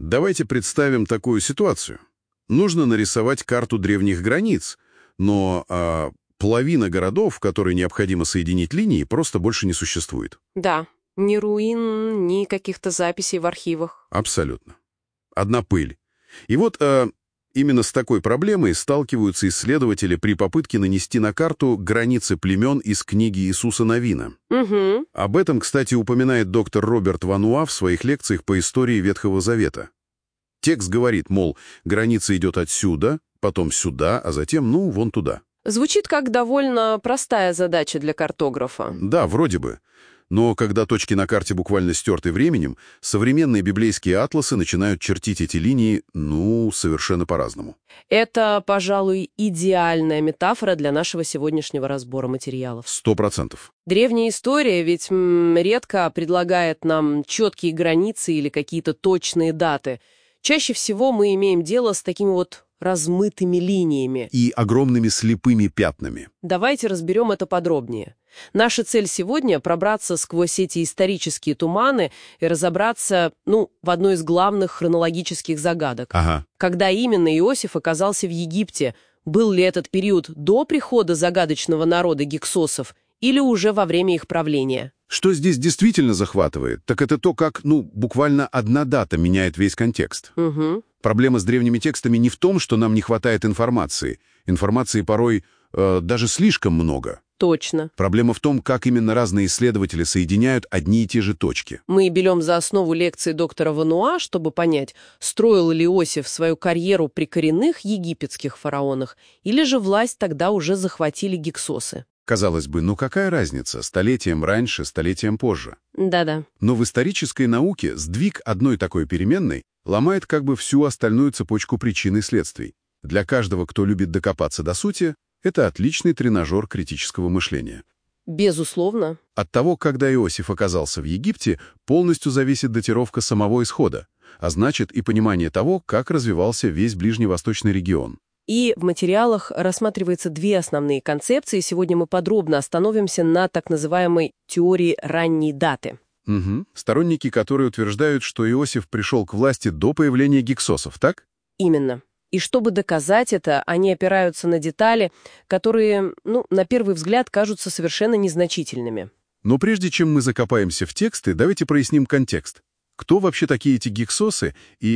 Давайте представим такую ситуацию. Нужно нарисовать карту древних границ, но половина городов, которые необходимо соединить линией, просто больше не существует. Да, ни руин, ни каких-то записей в архивах. Абсолютно. Одна пыль. И вот именно с такой проблемой сталкиваются исследователи при попытке нанести на карту границы племен из книги Иисуса Навина. Угу. Об этом, кстати, упоминает доктор Роберт Вануа в своих лекциях по истории Ветхого Завета. Текст говорит, мол, граница идет отсюда, потом сюда, а затем, вон туда. Звучит как довольно простая задача для картографа. Да, вроде бы. Но когда точки на карте буквально стерты временем, современные библейские атласы начинают чертить эти линии, совершенно по-разному. Это, пожалуй, идеальная метафора для нашего сегодняшнего разбора материалов. 100%. Древняя история ведь редко предлагает нам четкие границы или какие-то точные даты. Чаще всего мы имеем дело с такими вот размытыми линиями. И огромными слепыми пятнами. Давайте разберем это подробнее. Наша цель сегодня — пробраться сквозь эти исторические туманы и разобраться, в одной из главных хронологических загадок. Ага. Когда именно Иосиф оказался в Египте? Был ли этот период до прихода загадочного народа гиксосов или уже во время их правления? Что здесь действительно захватывает, так это то, как, буквально одна дата меняет весь контекст. Угу. Проблема с древними текстами не в том, что нам не хватает информации. Информации порой даже слишком много. Точно. Проблема в том, как именно разные исследователи соединяют одни и те же точки. Мы берем за основу лекции доктора Вануа, чтобы понять, строил ли Иосиф свою карьеру при коренных египетских фараонах, или же власть тогда уже захватили гиксосы. Казалось бы, какая разница, столетием раньше, столетием позже? Да-да. Но в исторической науке сдвиг одной такой переменной ломает как бы всю остальную цепочку причин и следствий. Для каждого, кто любит докопаться до сути, это отличный тренажер критического мышления. Безусловно. От того, когда Иосиф оказался в Египте, полностью зависит датировка самого исхода, а значит и понимание того, как развивался весь ближневосточный регион. И в материалах рассматриваются две основные концепции. Сегодня мы подробно остановимся на так называемой теории ранней даты. Угу. Сторонники, которые утверждают, что Иосиф пришел к власти до появления гиксосов, так? Именно. И чтобы доказать это, они опираются на детали, которые, на первый взгляд, кажутся совершенно незначительными. Но прежде чем мы закопаемся в тексты, давайте проясним контекст. Кто вообще такие эти гиксосы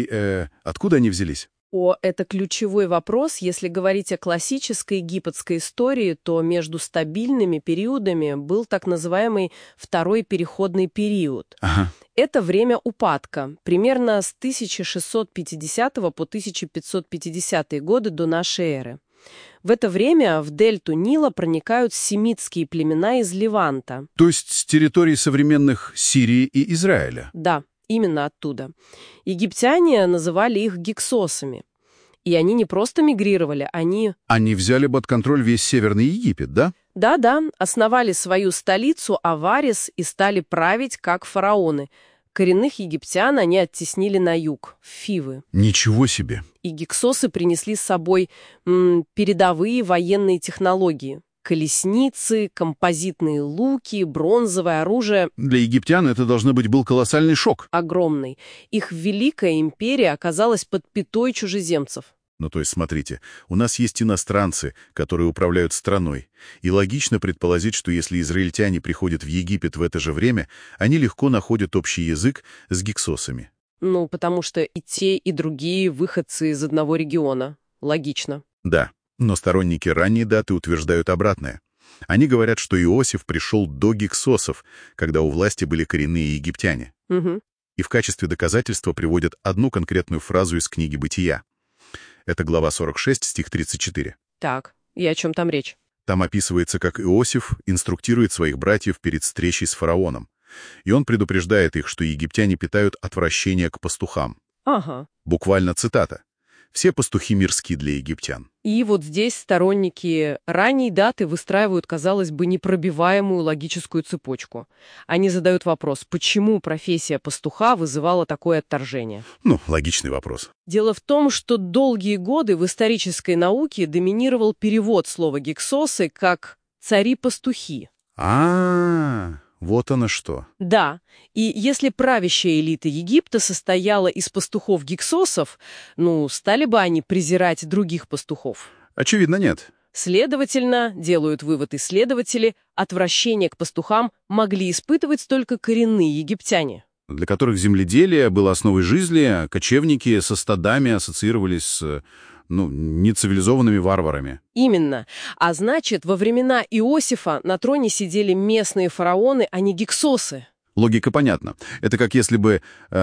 и откуда они взялись? Это ключевой вопрос. Если говорить о классической египетской истории, то между стабильными периодами был так называемый второй переходный период. Ага. Это время упадка, примерно с 1650 по 1550 годы до нашей эры. В это время в дельту Нила проникают семитские племена из Леванта. То есть с территорий современных Сирии и Израиля? Да, именно оттуда. Египтяне называли их гиксосами. И они не просто мигрировали, они взяли под контроль весь Северный Египет, да? Да, основали свою столицу Аварис и стали править как фараоны. Коренных египтян они оттеснили на юг, в Фивы. Ничего себе! И гиксосы принесли с собой передовые военные технологии. Колесницы, композитные луки, бронзовое оружие. Для египтян это, должно быть, был колоссальный шок. Огромный. Их великая империя оказалась под пятой чужеземцев. То есть, смотрите, у нас есть иностранцы, которые управляют страной. И логично предположить, что если израильтяне приходят в Египет в это же время, они легко находят общий язык с гиксосами. Потому что и те, и другие выходцы из одного региона. Логично. Да, но сторонники ранней даты утверждают обратное. Они говорят, что Иосиф пришел до гиксосов, когда у власти были коренные египтяне. Угу. И в качестве доказательства приводят одну конкретную фразу из книги «Бытия». Это глава 46, стих 34. Так, и о чем там речь? Там описывается, как Иосиф инструктирует своих братьев перед встречей с фараоном. И он предупреждает их, что египтяне питают отвращение к пастухам. Ага. Буквально цитата. «Все пастухи мирски для египтян». И вот здесь сторонники ранней даты выстраивают, казалось бы, непробиваемую логическую цепочку. Они задают вопрос, почему профессия пастуха вызывала такое отторжение? Логичный вопрос. Дело в том, что долгие годы в исторической науке доминировал перевод слова «гиксосы» как «цари-пастухи». вот оно что. Да, и если правящая элита Египта состояла из пастухов-гиксосов, стали бы они презирать других пастухов? Очевидно, нет. Следовательно, делают вывод исследователи, отвращение к пастухам могли испытывать только коренные египтяне. Для которых земледелие было основой жизни, а кочевники со стадами ассоциировались с, нецивилизованными варварами. Именно. А значит, во времена Иосифа на троне сидели местные фараоны, а не гиксосы. Логика понятна. Это как если бы,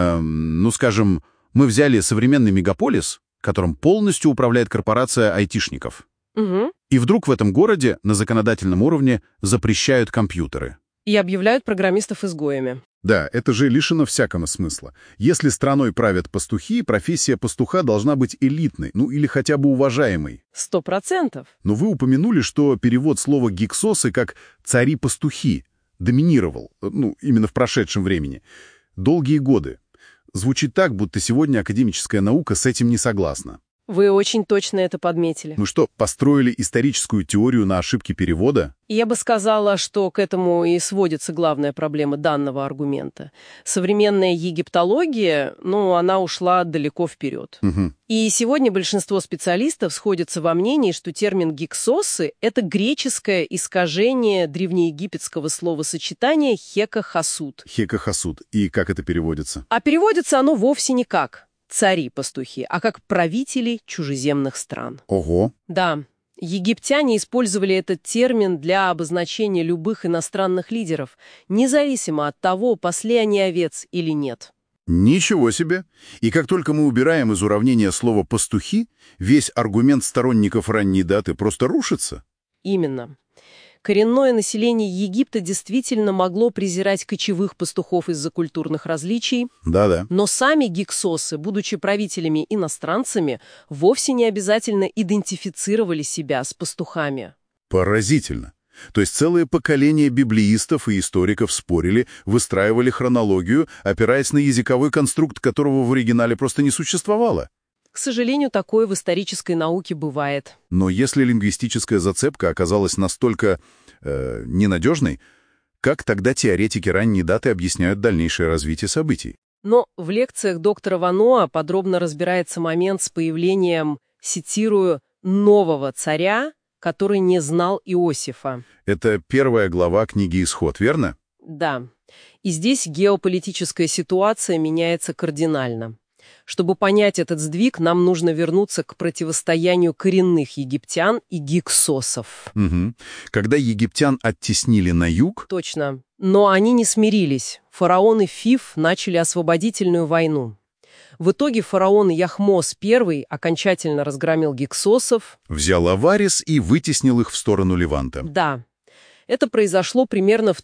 скажем, мы взяли современный мегаполис, которым полностью управляет корпорация айтишников. Угу. И вдруг в этом городе на законодательном уровне запрещают компьютеры. И объявляют программистов изгоями. Да, это же лишено всякого смысла. Если страной правят пастухи, профессия пастуха должна быть элитной, или хотя бы уважаемой. 100%. Но вы упомянули, что перевод слова «гиксосы» как «цари-пастухи» доминировал, именно в прошедшем времени. Долгие годы. Звучит так, будто сегодня академическая наука с этим не согласна. Вы очень точно это подметили. Мы что, построили историческую теорию на ошибке перевода? Я бы сказала, что к этому и сводится главная проблема данного аргумента. Современная египтология, она ушла далеко вперед. Угу. И сегодня большинство специалистов сходятся во мнении, что термин «гиксосы» — это греческое искажение древнеегипетского словосочетания «хека-хасут». Хека-хасут. И как это переводится? А переводится оно вовсе никак «цари-пастухи», а как «правители чужеземных стран». Ого! Да. Египтяне использовали этот термин для обозначения любых иностранных лидеров, независимо от того, пасли они овец или нет. Ничего себе! И как только мы убираем из уравнения слово «пастухи», весь аргумент сторонников ранней даты просто рушится? Именно. Коренное население Египта действительно могло презирать кочевых пастухов из-за культурных различий. Да-да. Но сами гиксосы, будучи правителями-иностранцами, вовсе не обязательно идентифицировали себя с пастухами. Поразительно. То есть целые поколения библеистов и историков спорили, выстраивали хронологию, опираясь на языковой конструкт, которого в оригинале просто не существовало. К сожалению, такое в исторической науке бывает. Но если лингвистическая зацепка оказалась настолько ненадежной, как тогда теоретики ранней даты объясняют дальнейшее развитие событий? Но в лекциях доктора Ваноа подробно разбирается момент с появлением, цитирую, «нового царя», который не знал Иосифа. Это первая глава книги «Исход», верно? Да. И здесь геополитическая ситуация меняется кардинально. Чтобы понять этот сдвиг, нам нужно вернуться к противостоянию коренных египтян и гиксосов. Угу. Когда египтян оттеснили на юг... Точно. Но они не смирились. Фараоны Фиф начали освободительную войну. В итоге фараон Яхмос I окончательно разгромил гиксосов. Взял Аварис и вытеснил их в сторону Леванта. Да. Это произошло примерно в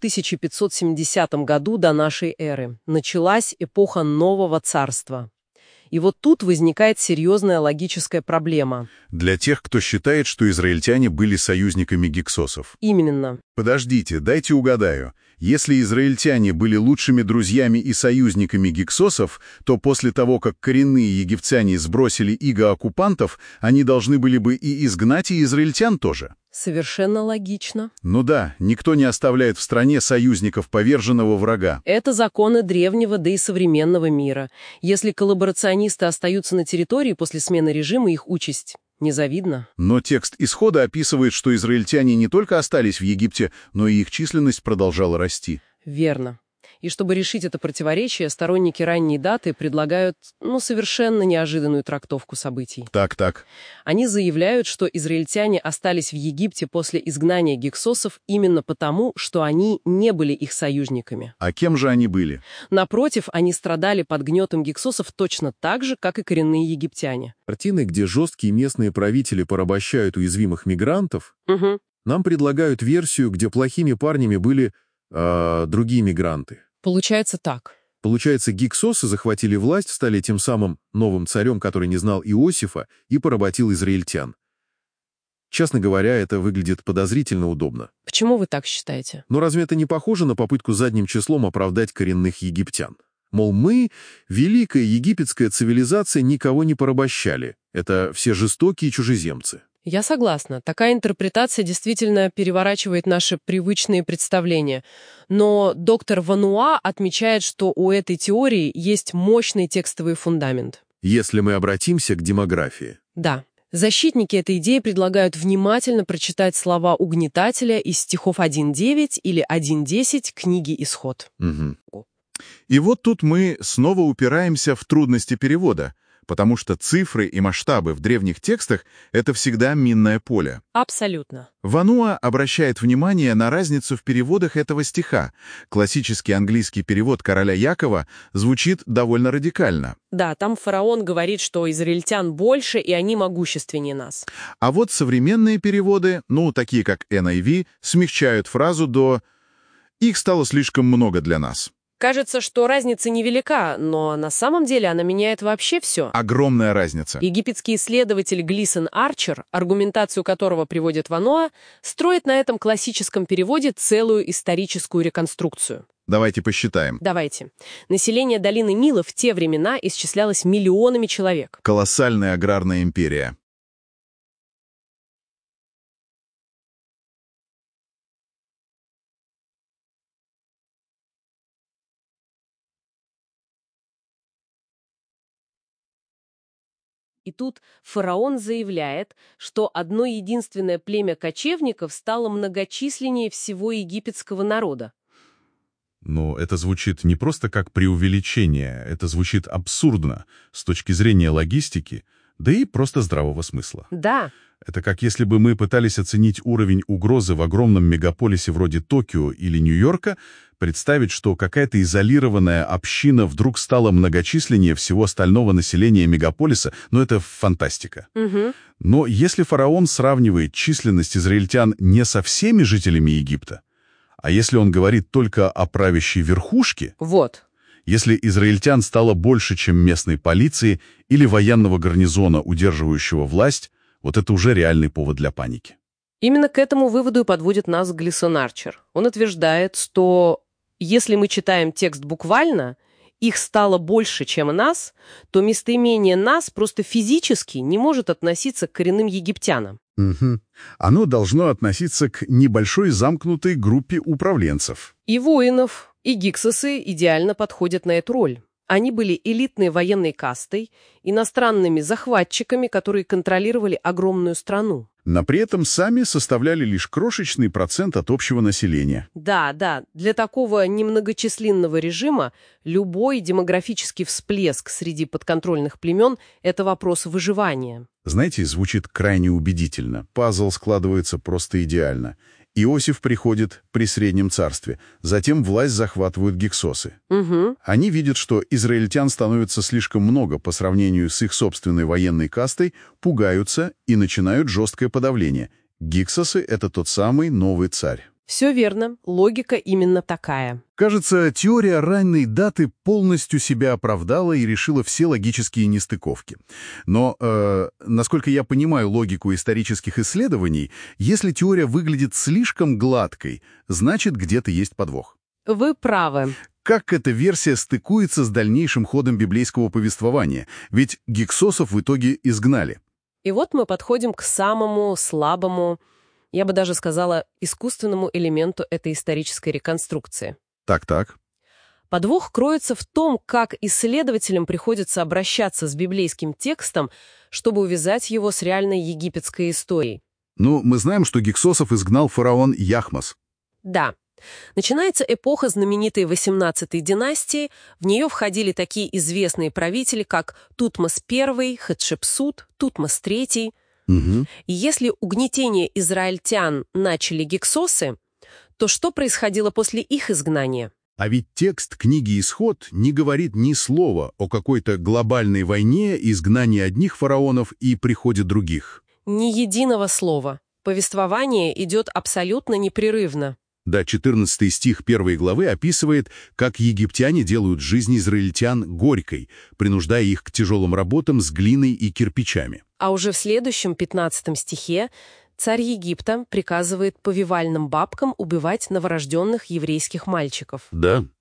1570 году до нашей эры. Началась эпоха Нового Царства. И вот тут возникает серьезная логическая проблема. Для тех, кто считает, что израильтяне были союзниками гиксосов. Именно. Подождите, дайте угадаю. Если израильтяне были лучшими друзьями и союзниками гиксосов, то после того, как коренные египтяне сбросили иго оккупантов, они должны были бы и изгнать и израильтян тоже. Совершенно логично. Ну да, никто не оставляет в стране союзников поверженного врага. Это законы древнего, да и современного мира. Если коллаборационисты остаются на территории после смены режима, их участь незавидна. Но текст Исхода описывает, что израильтяне не только остались в Египте, но и их численность продолжала расти. Верно. И чтобы решить это противоречие, сторонники ранней даты предлагают, совершенно неожиданную трактовку событий. Так. Они заявляют, что израильтяне остались в Египте после изгнания гиксосов именно потому, что они не были их союзниками. А кем же они были? Напротив, они страдали под гнетом гиксосов точно так же, как и коренные египтяне. Картины, где жесткие местные правители порабощают уязвимых мигрантов, Угу. нам предлагают версию, где плохими парнями были другие мигранты. Получается так. Получается, гиксосы захватили власть, стали тем самым новым царем, который не знал Иосифа, и поработил израильтян. Честно говоря, это выглядит подозрительно удобно. Почему вы так считаете? Но разве это не похоже на попытку задним числом оправдать коренных египтян? Мол, мы, великая египетская цивилизация, никого не порабощали. Это все жестокие чужеземцы. Я согласна. Такая интерпретация действительно переворачивает наши привычные представления. Но доктор Вануа отмечает, что у этой теории есть мощный текстовый фундамент. Если мы обратимся к демографии. Да. Защитники этой идеи предлагают внимательно прочитать слова угнетателя из стихов 1.9 или 1.10 книги «Исход». Угу. И вот тут мы снова упираемся в трудности перевода, потому что цифры и масштабы в древних текстах — это всегда минное поле. Абсолютно. Вануа обращает внимание на разницу в переводах этого стиха. Классический английский перевод короля Якова звучит довольно радикально. Да, там фараон говорит, что израильтян больше, и они могущественнее нас. А вот современные переводы, такие как NIV, смягчают фразу до «их стало слишком много для нас». Кажется, что разница невелика, но на самом деле она меняет вообще все. Огромная разница. Египетский исследователь Глисон Арчер, аргументацию которого приводит Вануа, строит на этом классическом переводе целую историческую реконструкцию. Давайте посчитаем. Давайте. Население долины Нила в те времена исчислялось миллионами человек. Колоссальная аграрная империя. И тут фараон заявляет, что одно единственное племя кочевников стало многочисленнее всего египетского народа. Но это звучит не просто как преувеличение, это звучит абсурдно с точки зрения логистики, да и просто здравого смысла. Да. Это как если бы мы пытались оценить уровень угрозы в огромном мегаполисе вроде Токио или Нью-Йорка, представить, что какая-то изолированная община вдруг стала многочисленнее всего остального населения мегаполиса, это фантастика. Угу. Но если фараон сравнивает численность израильтян не со всеми жителями Египта, а если он говорит только о правящей верхушке, вот. Если израильтян стало больше, чем местной полиции или военного гарнизона, удерживающего власть, вот это уже реальный повод для паники. Именно к этому выводу и подводит нас Глисон Арчер. Он утверждает, что если мы читаем текст буквально, их стало больше, чем нас, то местоимение «нас» просто физически не может относиться к коренным египтянам. Угу. Оно должно относиться к небольшой замкнутой группе управленцев. И воинов, и гиксосы идеально подходят на эту роль. Они были элитной военной кастой, иностранными захватчиками, которые контролировали огромную страну. Но при этом сами составляли лишь крошечный процент от общего населения. Да, для такого немногочисленного режима любой демографический всплеск среди подконтрольных племен – это вопрос выживания. Знаете, звучит крайне убедительно. Пазл складывается просто идеально. Иосиф приходит при Среднем Царстве, затем власть захватывают гиксосы. Угу. Они видят, что израильтян становится слишком много по сравнению с их собственной военной кастой, пугаются и начинают жесткое подавление. Гиксосы — это тот самый новый царь. Все верно, логика именно такая. Кажется, теория ранней даты полностью себя оправдала и решила все логические нестыковки. Но, насколько я понимаю логику исторических исследований, если теория выглядит слишком гладкой, значит, где-то есть подвох. Вы правы. Как эта версия стыкуется с дальнейшим ходом библейского повествования? Ведь гиксосов в итоге изгнали. И вот мы подходим к самому слабому, я бы даже сказала, искусственному элементу этой исторической реконструкции. Так. Подвох кроется в том, как исследователям приходится обращаться с библейским текстом, чтобы увязать его с реальной египетской историей. Мы знаем, что гиксосов изгнал фараон Яхмос. Да. Начинается эпоха знаменитой 18-й династии. В нее входили такие известные правители, как Тутмос I, Хатшепсут, Тутмос III. Угу. И если угнетение израильтян начали гиксосы, то что происходило после их изгнания? А ведь текст книги «Исход» не говорит ни слова о какой-то глобальной войне, изгнании одних фараонов и приходе других. Ни единого слова. Повествование идет абсолютно непрерывно. Да, 14 стих 1 главы описывает, как египтяне делают жизнь израильтян горькой, принуждая их к тяжелым работам с глиной и кирпичами. А уже в следующем 15 стихе царь Египта приказывает повивальным бабкам убивать новорожденных еврейских мальчиков. Да.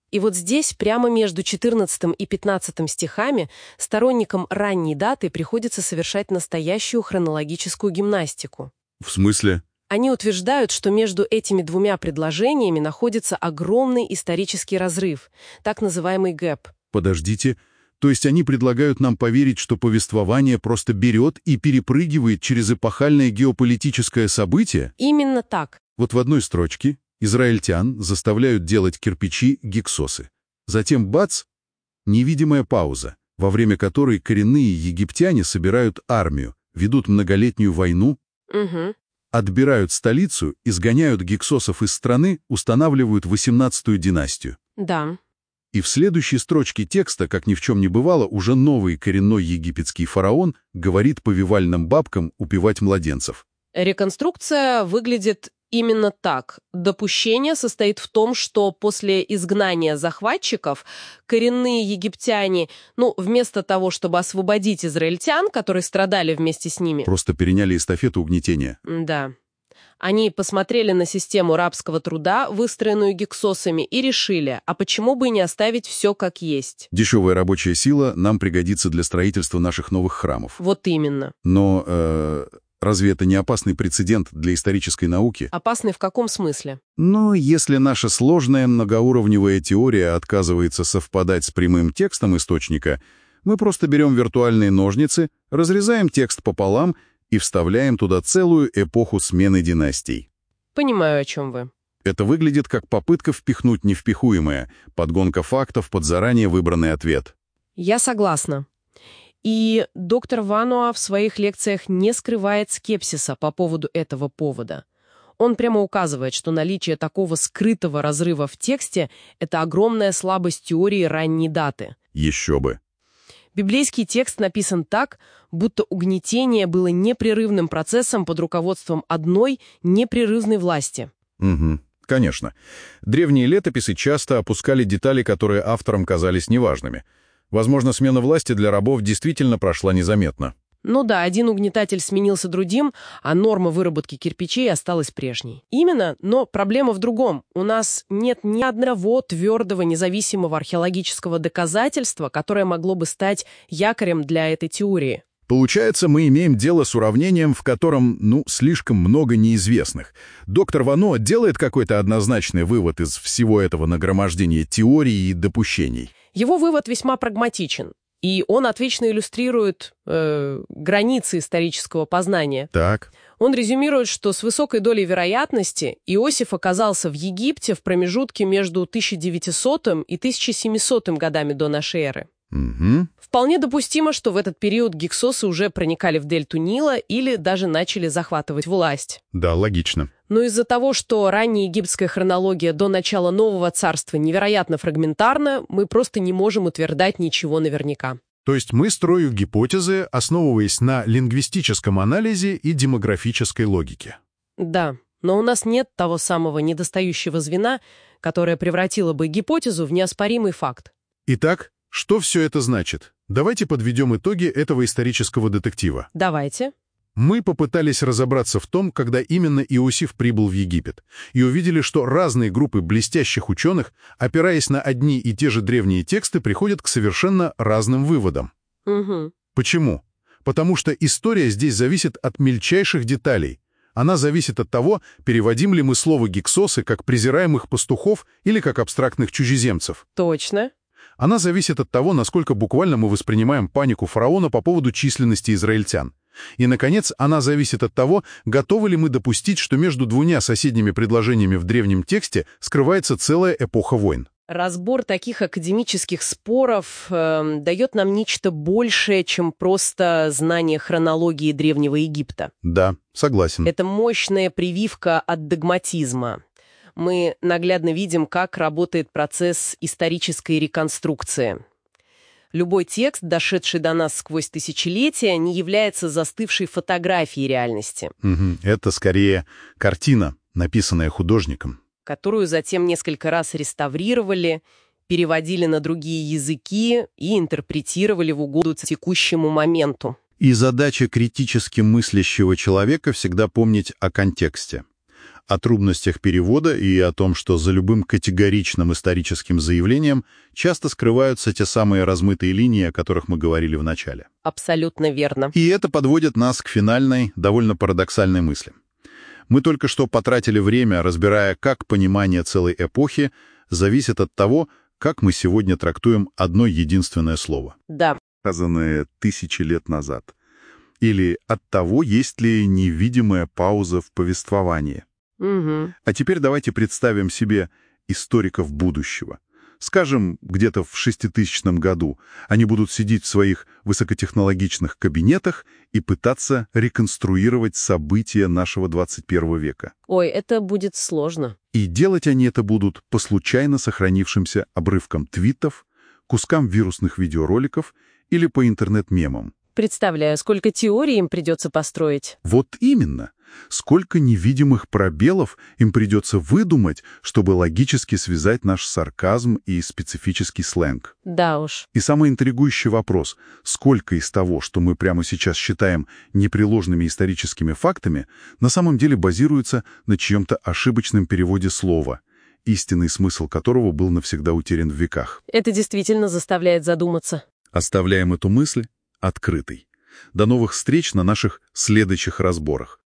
И вот здесь, прямо между 14 и 15 стихами, сторонникам ранней даты приходится совершать настоящую хронологическую гимнастику. В смысле? Они утверждают, что между этими двумя предложениями находится огромный исторический разрыв, так называемый гэп. Подождите, то есть они предлагают нам поверить, что повествование просто берет и перепрыгивает через эпохальное геополитическое событие? Именно так. Вот в одной строчке израильтян заставляют делать кирпичи гиксосы. Затем бац, невидимая пауза, во время которой коренные египтяне собирают армию, ведут многолетнюю войну, Угу. отбирают столицу, изгоняют гиксосов из страны, устанавливают 18-ю династию. Да. И в следующей строчке текста, как ни в чем не бывало, уже новый коренной египетский фараон говорит повивальным бабкам упевать младенцев. Реконструкция выглядит именно так. Допущение состоит в том, что после изгнания захватчиков коренные египтяне, вместо того, чтобы освободить израильтян, которые страдали вместе с ними, Просто переняли эстафету угнетения. да, они посмотрели на систему рабского труда, выстроенную гиксосами, и решили, а почему бы и не оставить все как есть? Дешевая рабочая сила нам пригодится для строительства наших новых храмов. Вот именно. Но разве это не опасный прецедент для исторической науки? Опасный в каком смысле? Но если наша сложная многоуровневая теория отказывается совпадать с прямым текстом источника, мы просто берем виртуальные ножницы, разрезаем текст пополам и вставляем туда целую эпоху смены династий. Понимаю, о чем вы. Это выглядит как попытка впихнуть невпихуемое, подгонка фактов под заранее выбранный ответ. Я согласна. И доктор Вануа в своих лекциях не скрывает скепсиса по поводу этого повода. Он прямо указывает, что наличие такого скрытого разрыва в тексте – это огромная слабость теории ранней даты. Еще бы. Библейский текст написан так, будто угнетение было непрерывным процессом под руководством одной непрерывной власти. Угу, конечно. Древние летописи часто опускали детали, которые авторам казались неважными. Возможно, смена власти для рабов действительно прошла незаметно. Ну да, один угнетатель сменился другим, а норма выработки кирпичей осталась прежней. Именно, но проблема в другом. У нас нет ни одного твердого независимого археологического доказательства, которое могло бы стать якорем для этой теории. Получается, мы имеем дело с уравнением, в котором, слишком много неизвестных. Доктор Вано делает какой-то однозначный вывод из всего этого нагромождения теорий и допущений. Его вывод весьма прагматичен. И он отлично иллюстрирует границы исторического познания. Так. Он резюмирует, что с высокой долей вероятности Иосиф оказался в Египте в промежутке между 1900 и 1700 годами до нашей эры. Угу. Вполне допустимо, что в этот период гиксосы уже проникали в дельту Нила или даже начали захватывать власть. Да, логично. Но из-за того, что ранняя египетская хронология до начала нового царства невероятно фрагментарна, мы просто не можем утверждать ничего наверняка. То есть мы строим гипотезы, основываясь на лингвистическом анализе и демографической логике. Да, но у нас нет того самого недостающего звена, которое превратило бы гипотезу в неоспоримый факт. Итак, что все это значит? Давайте подведем итоги этого исторического детектива. Давайте. Мы попытались разобраться в том, когда именно Иосиф прибыл в Египет, и увидели, что разные группы блестящих ученых, опираясь на одни и те же древние тексты, приходят к совершенно разным выводам. Угу. Почему? Потому что история здесь зависит от мельчайших деталей. Она зависит от того, переводим ли мы слово «гиксосы» как презираемых пастухов или как абстрактных чужеземцев. Точно. Она зависит от того, насколько буквально мы воспринимаем панику фараона по поводу численности израильтян. И, наконец, она зависит от того, готовы ли мы допустить, что между двумя соседними предложениями в древнем тексте скрывается целая эпоха войн. Разбор таких академических споров дает нам нечто большее, чем просто знание хронологии Древнего Египта. Да, согласен. Это мощная прививка от догматизма. Мы наглядно видим, как работает процесс исторической реконструкции. Любой текст, дошедший до нас сквозь тысячелетия, не является застывшей фотографией реальности, Это скорее картина, написанная художником. которую затем несколько раз реставрировали, переводили на другие языки и интерпретировали в угоду текущему моменту. И задача критически мыслящего человека всегда помнить о контексте. о трудностях перевода и о том, что за любым категоричным историческим заявлением часто скрываются те самые размытые линии, о которых мы говорили в начале. Абсолютно верно. И это подводит нас к финальной, довольно парадоксальной мысли. Мы только что потратили время, разбирая, как понимание целой эпохи зависит от того, как мы сегодня трактуем одно единственное слово. Да. Сказанное тысячи лет назад. Или от того, есть ли невидимая пауза в повествовании. Угу. А теперь давайте представим себе историков будущего. Скажем, где-то в 6000 году они будут сидеть в своих высокотехнологичных кабинетах и пытаться реконструировать события нашего 21 века. Ой, это будет сложно. И делать они это будут по случайно сохранившимся обрывкам твитов, кускам вирусных видеороликов или по интернет-мемам. Представляю, сколько теорий им придется построить. Вот именно. Сколько невидимых пробелов им придется выдумать, чтобы логически связать наш сарказм и специфический сленг. Да уж. И самый интригующий вопрос, сколько из того, что мы прямо сейчас считаем непреложными историческими фактами, на самом деле базируется на чьем-то ошибочном переводе слова, истинный смысл которого был навсегда утерян в веках. Это действительно заставляет задуматься. Оставляем эту мысль открытой. До новых встреч на наших следующих разборах.